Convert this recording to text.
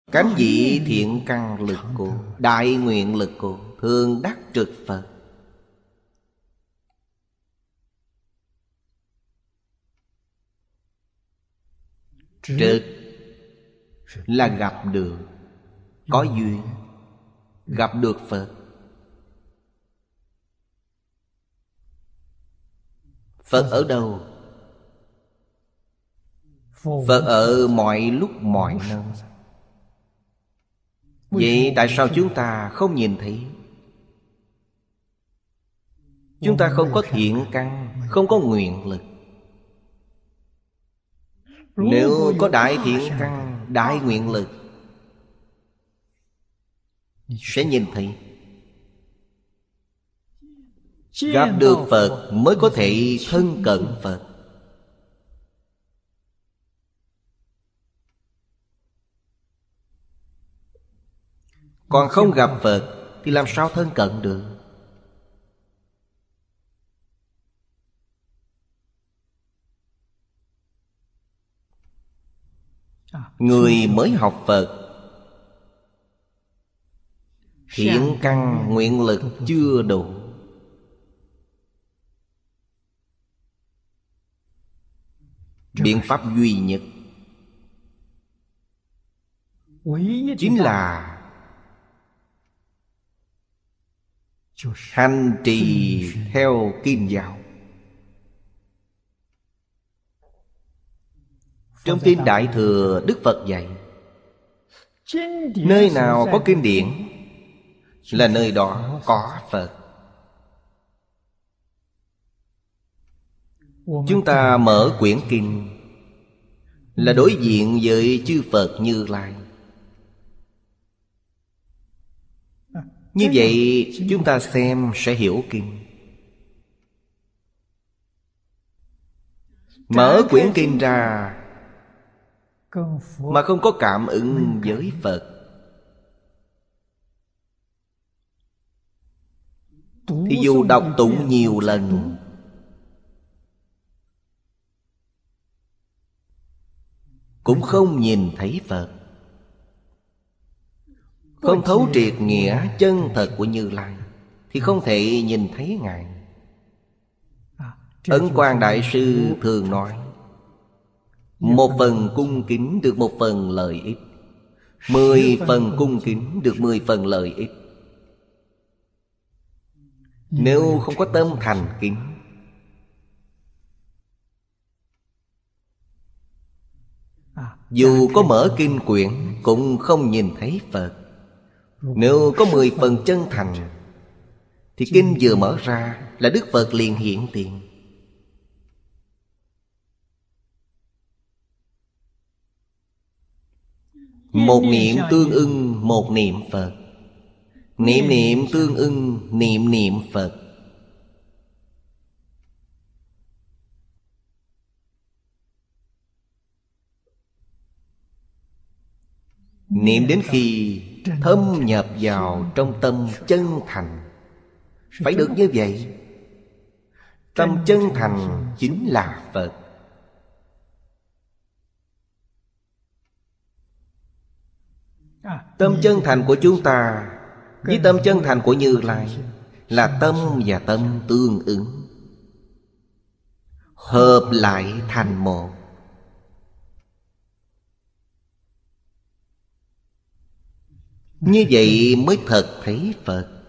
Cánh vị thiện căn lực cụ, đại nguyện lực cụ, thường đắc trực Phật. Trực là gặp được, có duyên, gặp được Phật. Phật ở đâu? Phật ở mọi lúc mọi nơi. Vậy tại sao chúng ta không nhìn thấy? Chúng ta không có thiện căn, không có nguyện lực. Nếu có đại thiện căn, đại nguyện lực, sẽ nhìn thấy. Gặp được Phật mới có thể thân cận Phật. Còn không gặp Phật thì làm sao thân cận được? Người mới học Phật, thiện căn nguyện lực chưa đủ. Biện pháp duy nhất chính là hành trì theo Kim Giáo. Trong Kinh Đại Thừa, Đức Phật dạy, nơi nào có kinh điển là nơi đó có Phật. Chúng ta mở quyển kinh là đối diện với chư Phật Như Lai. Như vậy chúng ta xem sẽ hiểu kinh. Mở quyển kinh ra mà không có cảm ứng với Phật thì dù đọc tụng nhiều lần cũng không nhìn thấy Phật, không thấu triệt nghĩa chân thật của Như Lai thì không thể nhìn thấy Ngài. Ấn Quang Đại Sư thường nói, một phần cung kính được một phần lợi ích, 10 phần cung kính được 10 phần lợi ích. Nếu không có tâm thành kính, dù có mở kinh quyển cũng không nhìn thấy Phật. Nếu có 10 phần chân thành thì kinh vừa mở ra là Đức Phật liền hiện tiền. Một niệm tương ưng một niệm Phật, niệm niệm tương ưng niệm niệm Phật. Niệm đến khi thâm nhập vào trong tâm chân thành. Phải được như vậy. Tâm chân thành chính là Phật. Tâm chân thành của chúng ta với tâm chân thành của Như Lai là tâm và tâm tương ứng, hợp lại thành một. Như vậy mới thật thấy Phật.